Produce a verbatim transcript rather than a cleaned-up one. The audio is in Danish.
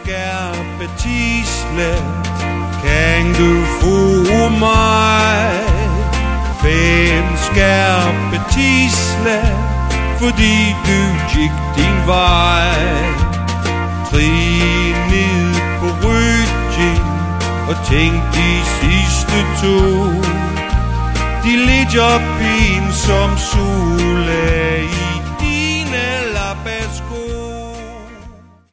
skarpe tisle kan du få mig. Fem skarpe tisle, fordi du gik din vej. Trin ned på ryggen og tænk de sidste to. De ligger pin som sola i